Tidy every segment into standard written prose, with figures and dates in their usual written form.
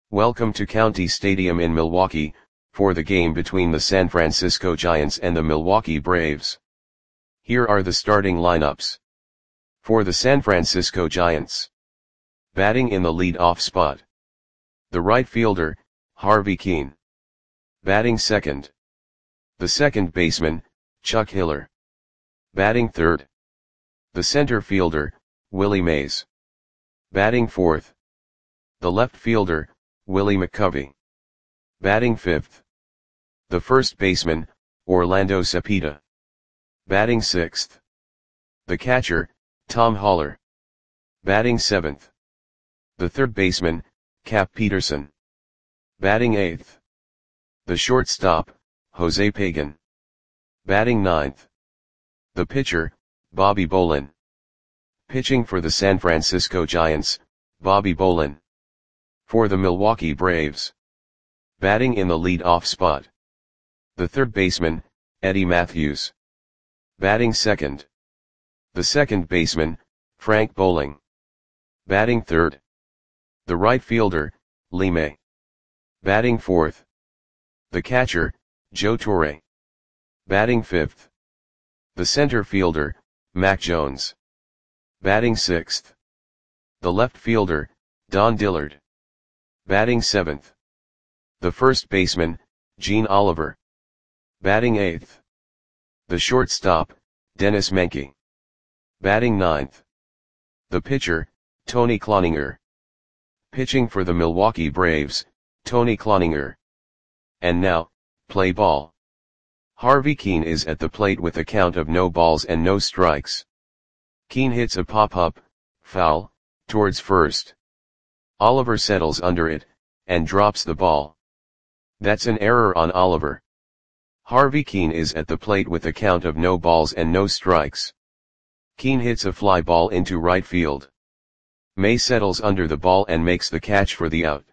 Welcome to County Stadium in Milwaukee, for the game between the San Francisco Giants and the Milwaukee Braves. Here are the starting lineups. For the San Francisco Giants. Batting in the lead-off spot. The right fielder, Harvey Kuenn. Batting second. The second baseman, Chuck Hiller. Batting third. The center fielder, Willie Mays. Batting fourth. The left fielder, Willie McCovey. Batting fifth. The first baseman, Orlando Cepeda. Batting sixth. The catcher, Tom Haller. Batting seventh. The third baseman, Cap Peterson. Batting eighth. The shortstop, Jose Pagan. Batting ninth. The pitcher, Bobby Bolin. Pitching for the San Francisco Giants, Bobby Bolin. For the Milwaukee Braves. Batting in the lead-off spot. The third baseman, Eddie Mathews. Batting second. The second baseman, Frank Bowling. Batting third. The right fielder, Lee May. Batting fourth. The catcher, Joe Torre. Batting fifth. The center fielder, Mac Jones. Batting sixth. The left fielder, Don Dillard. Batting seventh. The first baseman, Gene Oliver. Batting eighth. The shortstop, Dennis Menke. Batting ninth. The pitcher, Tony Cloninger. Pitching for the Milwaukee Braves, Tony Cloninger. And now, play ball. Harvey Kuenn is at the plate with a count of no balls and no strikes. Kuenn hits a pop-up, foul, towards first. Oliver settles under it, and drops the ball. That's an error on Oliver. Harvey Kuenn is at the plate with a count of no balls and no strikes. Kuenn hits a fly ball into right field. May settles under the ball and makes the catch for the out.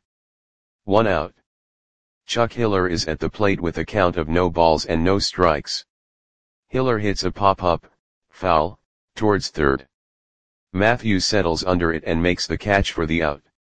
1 out. Chuck Hiller is at the plate with a count of no balls and no strikes. Hiller hits a pop-up, foul, towards third. Mathews settles under it and makes the catch for the out.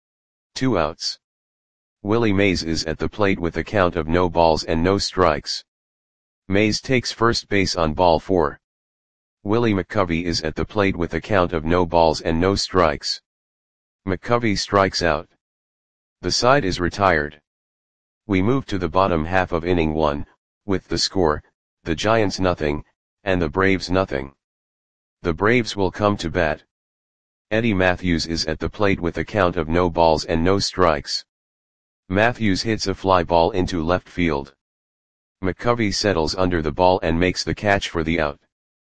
2 outs. Willie Mays is at the plate with a count of no balls and no strikes. Mays takes first base on ball 4. Willie McCovey is at the plate with a count of no balls and no strikes. McCovey strikes out. The side is retired. We move to the bottom half of inning 1, with the score, the Giants nothing, and the Braves nothing. The Braves will come to bat. Eddie Mathews is at the plate with a count of no balls and no strikes. Mathews hits a fly ball into left field. McCovey settles under the ball and makes the catch for the out.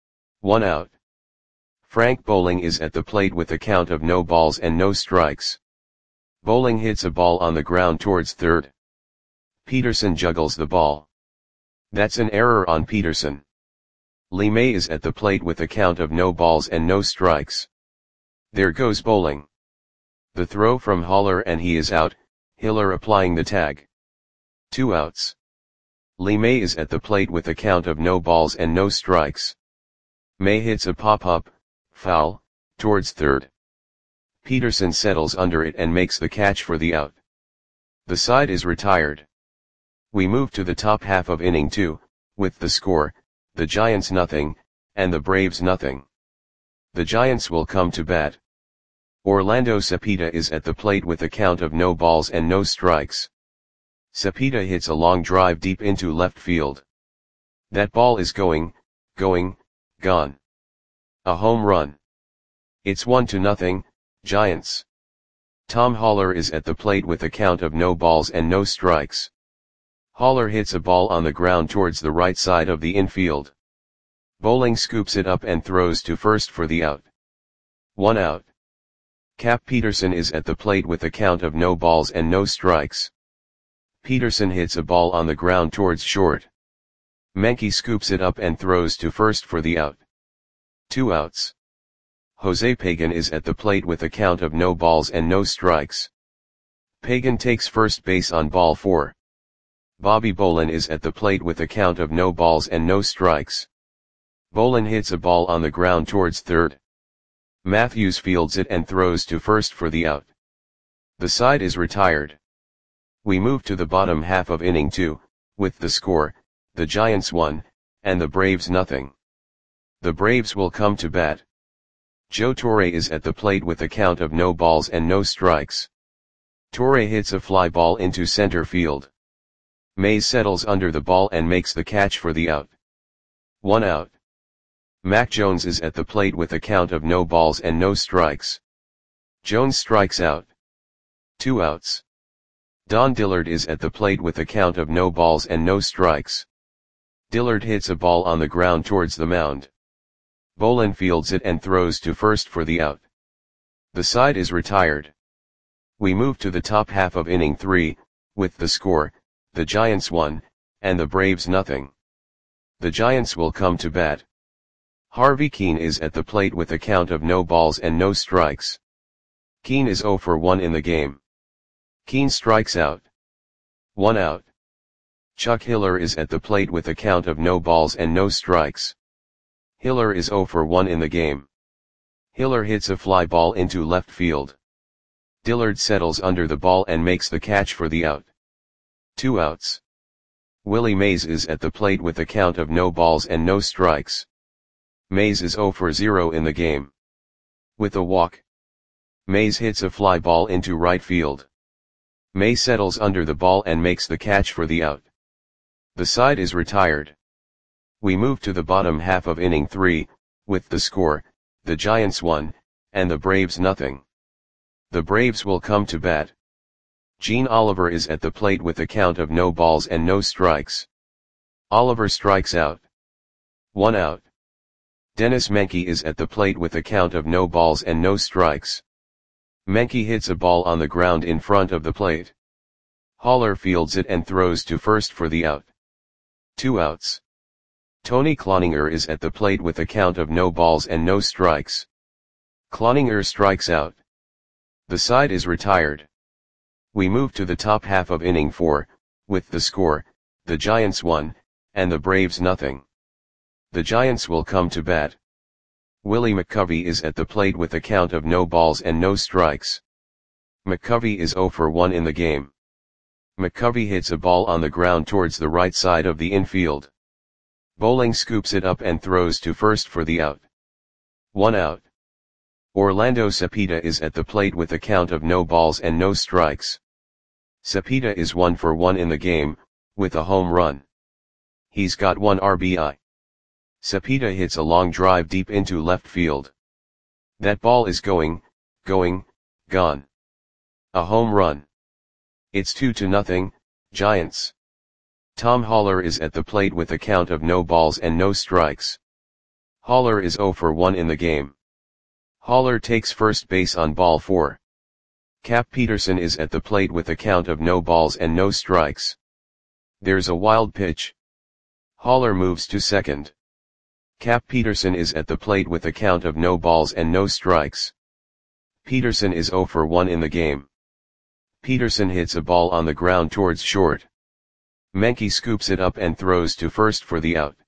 1 out. Frank Bowling is at the plate with a count of no balls and no strikes. Bowling hits a ball on the ground towards third. Peterson juggles the ball. That's an error on Peterson. Lee May is at the plate with a count of no balls and no strikes. There goes Bowling. The throw from Haller and he is out, Hiller applying the tag. 2 outs. Lee May is at the plate with a count of no balls and no strikes. May hits a pop-up, foul, towards third. Peterson settles under it and makes the catch for the out. The side is retired. We move to the top half of inning 2, with the score, the Giants nothing, and the Braves nothing. The Giants will come to bat. Orlando Cepeda is at the plate with a count of no balls and no strikes. Cepeda hits a long drive deep into left field. That ball is gone. A home run. It's 1-0, Giants. Tom Haller is at the plate with a count of no balls and no strikes. Haller hits a ball on the ground towards the right side of the infield. Bowling scoops it up and throws to first for the out. 1 out. Cap Peterson is at the plate with a count of no balls and no strikes. Peterson hits a ball on the ground towards short. Menke scoops it up and throws to first for the out. 2 outs. Jose Pagan is at the plate with a count of no balls and no strikes. Pagan takes first base on ball 4. Bobby Bolin is at the plate with a count of no balls and no strikes. Bolin hits a ball on the ground towards third. Mathews fields it and throws to first for the out. The side is retired. We move to the bottom half of inning 2, with the score, the Giants 1, and the Braves nothing. The Braves will come to bat. Joe Torre is at the plate with a count of no balls and no strikes. Torre hits a fly ball into center field. Mays settles under the ball and makes the catch for the out. 1 out. Mac Jones is at the plate with a count of no balls and no strikes. Jones strikes out. 2 outs. Don Dillard is at the plate with a count of no balls and no strikes. Dillard hits a ball on the ground towards the mound. Bolin fields it and throws to first for the out. The side is retired. We move to the top half of inning 3, with the score, the Giants 1, and the Braves nothing. The Giants will come to bat. Harvey Keene is at the plate with a count of no balls and no strikes. Keene is 0 for 1 in the game. Keene strikes out. 1 out. Chuck Hiller is at the plate with a count of no balls and no strikes. Hiller is 0 for 1 in the game. Hiller hits a fly ball into left field. Dillard settles under the ball and makes the catch for the out. 2 outs. Willie Mays is at the plate with a count of no balls and no strikes. Mays is 0 for 0 in the game. With a walk, Mays hits a fly ball into right field. Mays settles under the ball and makes the catch for the out. The side is retired. We move to the bottom half of inning 3, with the score, the Giants 1, and the Braves nothing. The Braves will come to bat. Gene Oliver is at the plate with a count of no balls and no strikes. Oliver strikes out. 1 out. Dennis Menke is at the plate with a count of no balls and no strikes. Menke hits a ball on the ground in front of the plate. Haller fields it and throws to first for the out. 2 outs. Tony Cloninger is at the plate with a count of no balls and no strikes. Cloninger strikes out. The side is retired. We move to the top half of inning 4, with the score, the Giants 1, and the Braves nothing. The Giants will come to bat. Willie McCovey is at the plate with a count of no balls and no strikes. McCovey is 0 for 1 in the game. McCovey hits a ball on the ground towards the right side of the infield. Bowling scoops it up and throws to first for the out. 1 out. Orlando Cepeda is at the plate with a count of no balls and no strikes. Cepeda is 1 for 1 in the game, with a home run. He's got 1 RBI. Cepeda hits a long drive deep into left field. That ball is gone. A home run. It's 2-0, Giants. Tom Haller is at the plate with a count of no balls and no strikes. Haller is 0 for 1 in the game. Haller takes first base on ball 4. Cap Peterson is at the plate with a count of no balls and no strikes. There's a wild pitch. Haller moves to second. Cap Peterson is at the plate with a count of no balls and no strikes. Peterson is 0 for 1 in the game. Peterson hits a ball on the ground towards short. Menke scoops it up and throws to first for the out.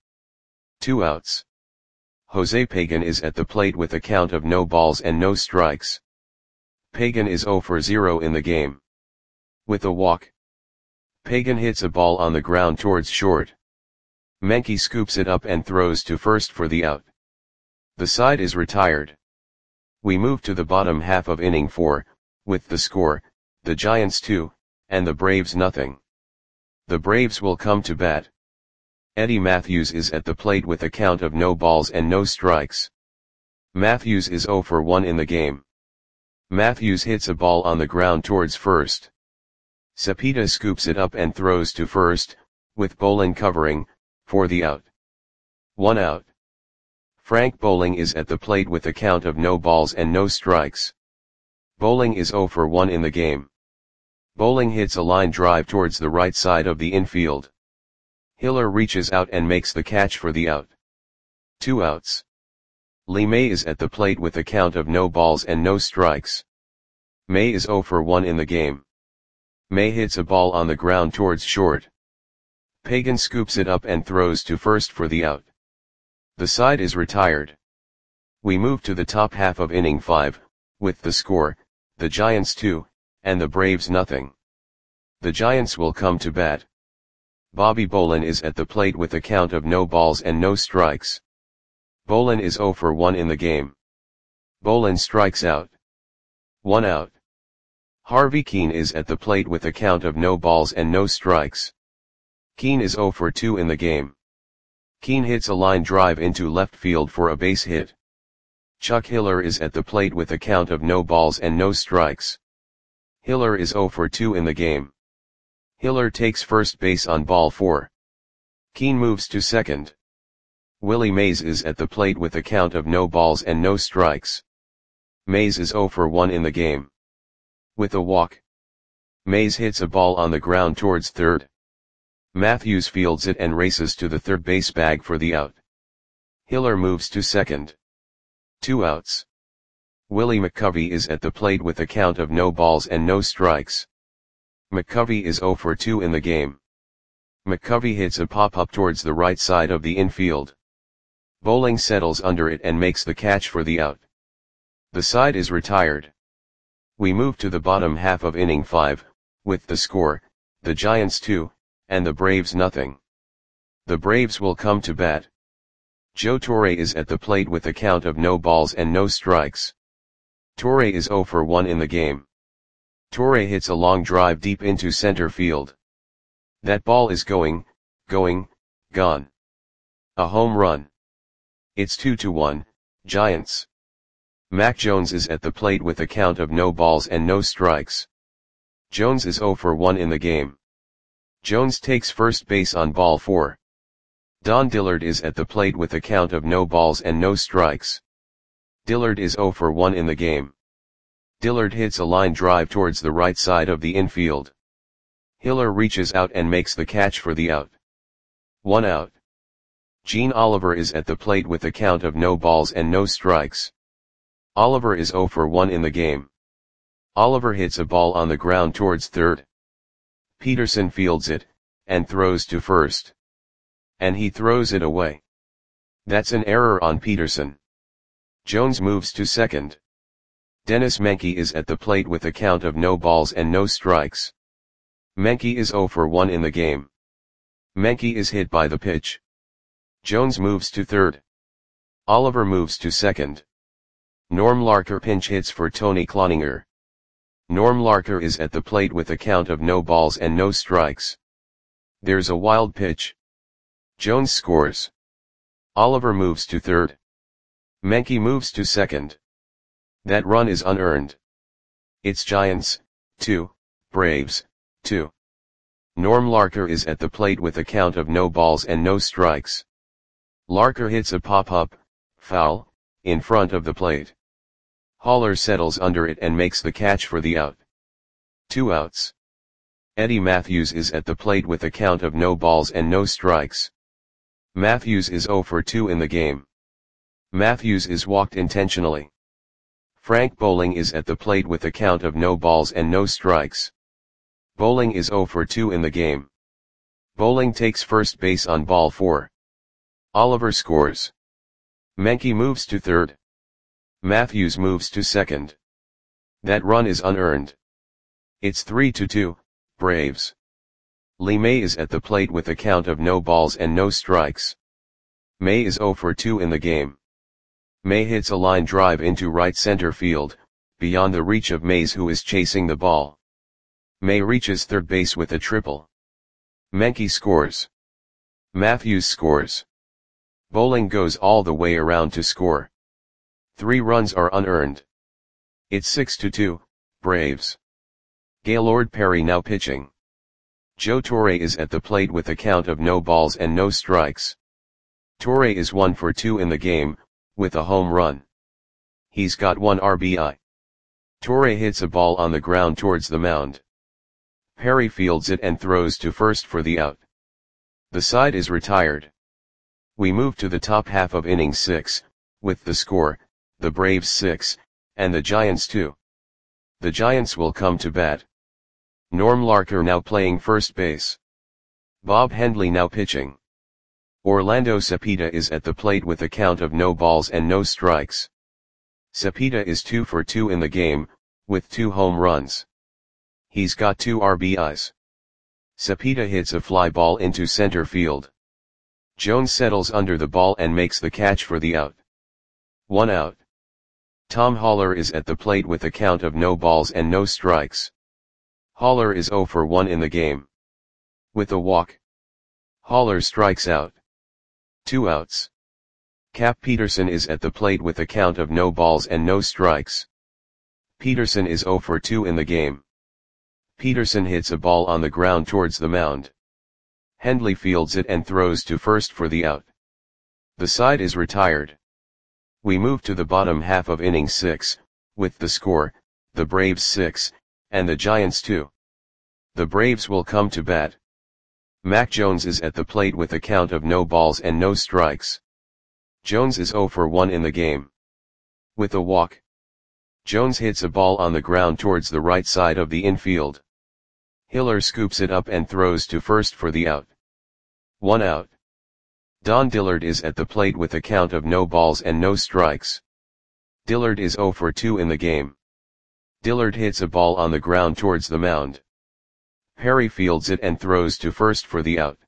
2 outs. Jose Pagan is at the plate with a count of no balls and no strikes. Pagan is 0 for 0 in the game. With a walk, Pagan hits a ball on the ground towards short. Menke scoops it up and throws to first for the out. The side is retired. We move to the bottom half of inning 4, with the score, the Giants 2, and the Braves nothing. The Braves will come to bat. Eddie Matthews is at the plate with a count of no balls and no strikes. Matthews is 0 for 1 in the game. Matthews hits a ball on the ground towards first. Cepeda scoops it up and throws to first, with Bowling covering, for the out. 1 out. Frank Bowling is at the plate with a count of no balls and no strikes. Bowling is 0 for 1 in the game. Bowling hits a line drive towards the right side of the infield. Hiller reaches out and makes the catch for the out. 2 outs. Lee May is at the plate with a count of no balls and no strikes. May is 0 for 1 in the game. May hits a ball on the ground towards short. Pagan scoops it up and throws to first for the out. The side is retired. We move to the top half of inning 5, with the score, the Giants 2, and the Braves nothing. The Giants will come to bat. Bobby Bolin is at the plate with a count of no balls and no strikes. Bolin is 0 for 1 in the game. Bolin strikes out. 1 out. Harvey Keene is at the plate with a count of no balls and no strikes. Keene is 0 for 2 in the game. Keene hits a line drive into left field for a base hit. Chuck Hiller is at the plate with a count of no balls and no strikes. Hiller is 0 for 2 in the game. Hiller takes first base on ball 4. Keene moves to second. Willie Mays is at the plate with a count of no balls and no strikes. Mays is 0 for 1 in the game. With a walk, Mays hits a ball on the ground towards third. Matthews fields it and races to the third base bag for the out. Hiller moves to second. 2 outs. Willie McCovey is at the plate with a count of no balls and no strikes. McCovey is 0 for 2 in the game. McCovey hits a pop-up towards the right side of the infield. Bowling settles under it and makes the catch for the out. The side is retired. We move to the bottom half of inning 5, with the score, the Giants 2, and the Braves nothing. The Braves will come to bat. Joe Torre is at the plate with a count of no balls and no strikes. Torre is 0 for 1 in the game. Torre hits a long drive deep into center field. That ball is going, gone. A home run. It's 2-1, Giants. Mac Jones is at the plate with a count of no balls and no strikes. Jones is 0 for 1 in the game. Jones takes first base on ball 4. Don Dillard is at the plate with a count of no balls and no strikes. Dillard is 0 for 1 in the game. Dillard hits a line drive towards the right side of the infield. Hiller reaches out and makes the catch for the out. 1 out. Gene Oliver is at the plate with a count of no balls and no strikes. Oliver is 0 for 1 in the game. Oliver hits a ball on the ground towards third. Peterson fields it, and throws to first. And he throws it away. That's an error on Peterson. Jones moves to second. Dennis Menke is at the plate with a count of no balls and no strikes. Menke is 0 for 1 in the game. Menke is hit by the pitch. Jones moves to third. Oliver moves to second. Norm Larker pinch hits for Tony Cloninger. Norm Larker is at the plate with a count of no balls and no strikes. There's a wild pitch. Jones scores. Oliver moves to third. Menke moves to second. That run is unearned. It's Giants, 2, Braves, 2. Norm Larker is at the plate with a count of no balls and no strikes. Larker hits a pop-up, foul, in front of the plate. Haller settles under it and makes the catch for the out. 2 outs. Eddie Matthews is at the plate with a count of no balls and no strikes. Matthews is 0 for 2 in the game. Matthews is walked intentionally. Frank Bowling is at the plate with a count of no balls and no strikes. Bowling is 0 for 2 in the game. Bowling takes first base on ball 4. Oliver scores. Menke moves to third. Matthews moves to second. That run is unearned. It's 3-2, Braves. Lee May is at the plate with a count of no balls and no strikes. May is 0 for 2 in the game. May hits a line drive into right center field, beyond the reach of Mays, who is chasing the ball. May reaches third base with a triple. Menke scores. Matthews scores. Bowling goes all the way around to score. 3 runs are unearned. It's 6-2, Braves. Gaylord Perry now pitching. Joe Torre is at the plate with a count of no balls and no strikes. Torre is 1 for 2 in the game, with a home run. He's got 1 RBI. Torre hits a ball on the ground towards the mound. Perry fields it and throws to first for the out. The side is retired. We move to the top half of inning 6, with the score, the Braves 6, and the Giants 2. The Giants will come to bat. Norm Larker now playing first base. Bob Hendley now pitching. Orlando Cepeda is at the plate with a count of no balls and no strikes. Cepeda is 2 for 2 in the game, with 2 home runs. He's got 2 RBIs. Cepeda hits a fly ball into center field. Jones settles under the ball and makes the catch for the out. 1 out. Tom Haller is at the plate with a count of no balls and no strikes. Haller is 0 for 1 in the game. With a walk, Haller strikes out. 2 outs. Cap Peterson is at the plate with a count of no balls and no strikes. Peterson is 0 for 2 in the game. Peterson hits a ball on the ground towards the mound. Hendley fields it and throws to first for the out. The side is retired. We move to the bottom half of inning 6, with the score, the Braves 6, and the Giants 2. The Braves will come to bat. Mac Jones is at the plate with a count of no balls and no strikes. Jones is 0 for 1 in the game. With a walk, Jones hits a ball on the ground towards the right side of the infield. Hiller scoops it up and throws to first for the out. 1 out. Don Dillard is at the plate with a count of no balls and no strikes. Dillard is 0 for 2 in the game. Dillard hits a ball on the ground towards the mound. Perry fields it and throws to first for the out.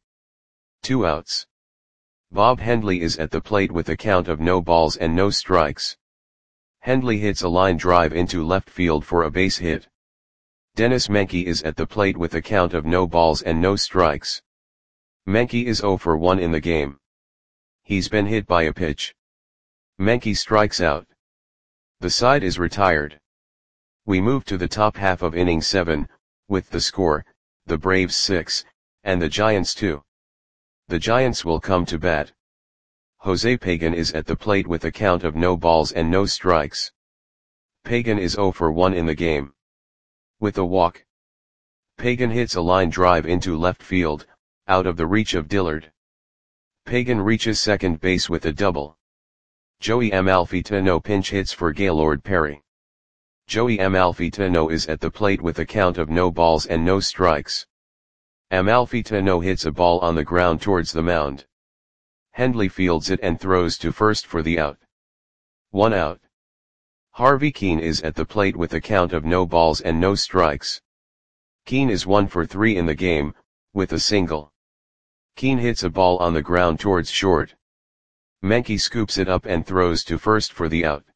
2 outs. Bob Hendley is at the plate with a count of no balls and no strikes. Hendley hits a line drive into left field for a base hit. Dennis Menke is at the plate with a count of no balls and no strikes. Menke is 0 for 1 in the game. He's been hit by a pitch. Menke strikes out. The side is retired. We move to the top half of inning 7, with the score, the Braves 6, and the Giants 2. The Giants will come to bat. Jose Pagan is at the plate with a count of no balls and no strikes. Pagan is 0 for 1 in the game. With a walk, Pagan hits a line drive into left field, out of the reach of Dillard. Pagan reaches second base with a double. Joey Amalfitano pinch hits for Gaylord Perry. Joey Amalfitano is at the plate with a count of no balls and no strikes. Amalfitano hits a ball on the ground towards the mound. Hendley fields it and throws to first for the out. 1 out. Harvey Keene is at the plate with a count of no balls and no strikes. Keene is 1 for 3 in the game, with a single. Keene hits a ball on the ground towards short. Menke scoops it up and throws to first for the out.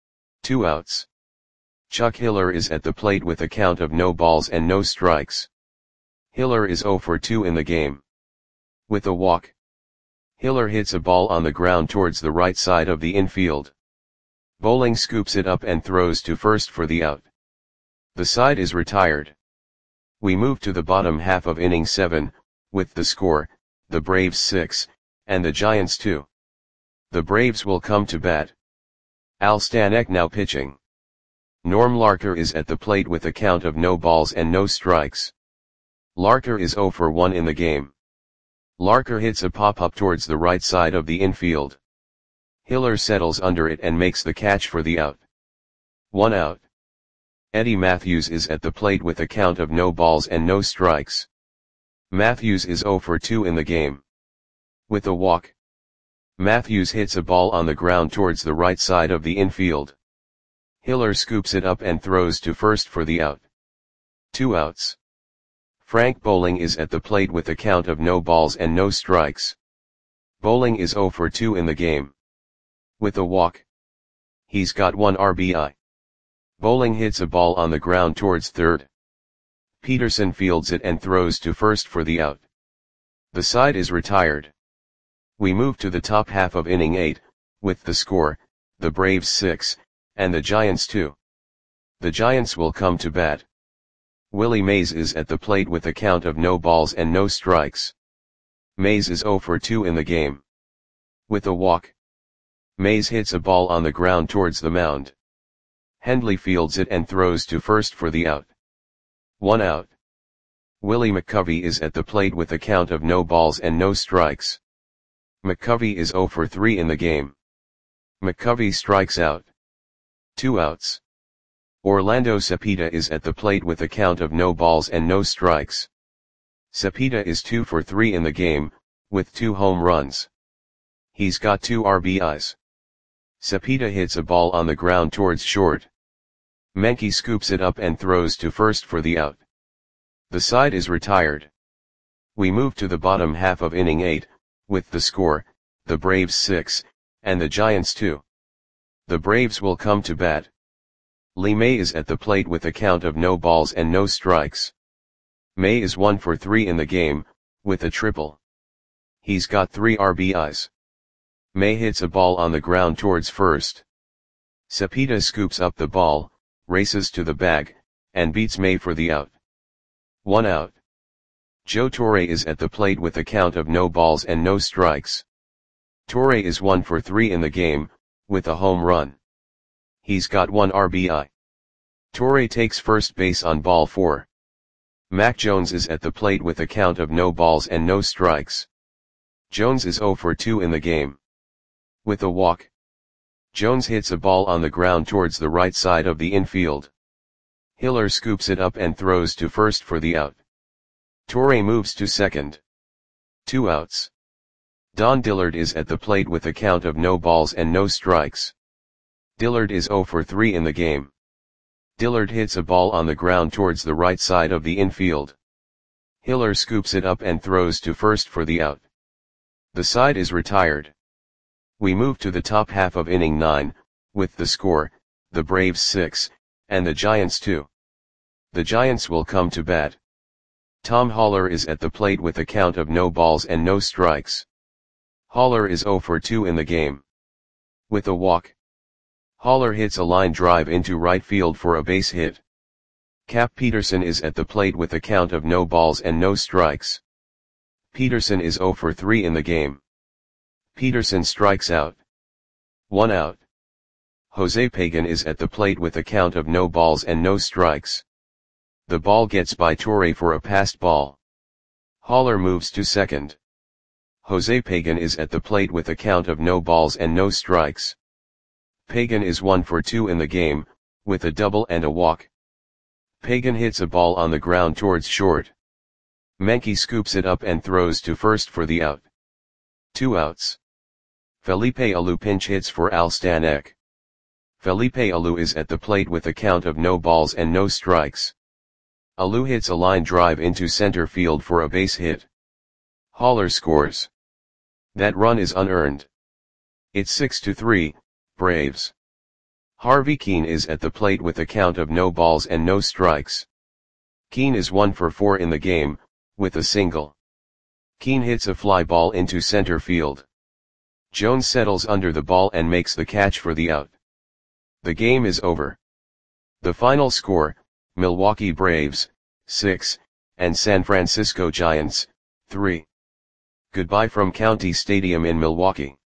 2 outs. Chuck Hiller is at the plate with a count of no balls and no strikes. Hiller is 0 for 2 in the game. With a walk, Hiller hits a ball on the ground towards the right side of the infield. Bowling scoops it up and throws to first for the out. The side is retired. We move to the bottom half of inning 7, with the score, the Braves 6, and the Giants 2. The Braves will come to bat. Al Stanek now pitching. Norm Larker is at the plate with a count of no balls and no strikes. Larker is 0 for 1 in the game. Larker hits a pop-up towards the right side of the infield. Hiller settles under it and makes the catch for the out. 1 out. Eddie Matthews is at the plate with a count of no balls and no strikes. Matthews is 0 for 2 in the game. With a walk, Matthews hits a ball on the ground towards the right side of the infield. Hiller scoops it up and throws to first for the out. 2 outs. Frank Bowling is at the plate with a count of no balls and no strikes. Bowling is 0 for 2 in the game. With a walk, he's got 1 RBI. Bowling hits a ball on the ground towards third. Peterson fields it and throws to first for the out. The side is retired. We move to the top half of inning 8, with the score, the Braves 6, and the Giants 2. The Giants will come to bat. Willie Mays is at the plate with a count of no balls and no strikes. Mays is 0 for 2 in the game. With a walk, Mays hits a ball on the ground towards the mound. Hendley fields it and throws to first for the out. 1 out. Willie McCovey is at the plate with a count of no balls and no strikes. McCovey is 0 for 3 in the game. McCovey strikes out. 2 outs. Orlando Cepeda is at the plate with a count of no balls and no strikes. Cepeda is 2 for 3 in the game, with 2 home runs. He's got 2 RBIs. Cepeda hits a ball on the ground towards short. Menke scoops it up and throws to first for the out. The side is retired. We move to the bottom half of inning 8, with the score, the Braves 6, and the Giants 2. The Braves will come to bat. Lee May is at the plate with a count of no balls and no strikes. May is 1 for 3 in the game, with a triple. He's got 3 RBIs. May hits a ball on the ground towards first. Cepeda scoops up the ball, races to the bag, and beats May for the out. 1 out. Joe Torre is at the plate with a count of no balls and no strikes. Torre is 1 for 3 in the game, with a home run. He's got 1 RBI. Torre takes first base on ball 4. Mac Jones is at the plate with a count of no balls and no strikes. Jones is 0 for 2 in the game. With a walk. Jones hits a ball on the ground towards the right side of the infield. Hiller scoops it up and throws to first for the out. Torre moves to second. 2 outs. Don Dillard is at the plate with a count of no balls and no strikes. Dillard is 0 for 3 in the game. Dillard hits a ball on the ground towards the right side of the infield. Hiller scoops it up and throws to first for the out. The side is retired. We move to the top half of inning 9, with the score, the Braves 6, and the Giants 2. The Giants will come to bat. Tom Haller is at the plate with a count of no balls and no strikes. Haller is 0 for 2 in the game. With a walk. Haller hits a line drive into right field for a base hit. Cap Peterson is at the plate with a count of no balls and no strikes. Peterson is 0 for 3 in the game. Peterson strikes out. 1 out. Jose Pagan is at the plate with a count of no balls and no strikes. The ball gets by Torre for a passed ball. Haller moves to second. Jose Pagan is at the plate with a count of no balls and no strikes. Pagan is 1 for 2 in the game, with a double and a walk. Pagan hits a ball on the ground towards short. Menke scoops it up and throws to first for the out. 2 outs. Felipe Alou pinch hits for Al Stanek. Felipe Alou is at the plate with a count of no balls and no strikes. Alou hits a line drive into center field for a base hit. Haller scores. That run is unearned. It's 6-3, Braves. Harvey Keene is at the plate with a count of no balls and no strikes. Keene is 1 for 4 in the game, with a single. Keene hits a fly ball into center field. Jones settles under the ball and makes the catch for the out. The game is over. The final score, Milwaukee Braves, 6, and San Francisco Giants, 3. Goodbye from County Stadium in Milwaukee.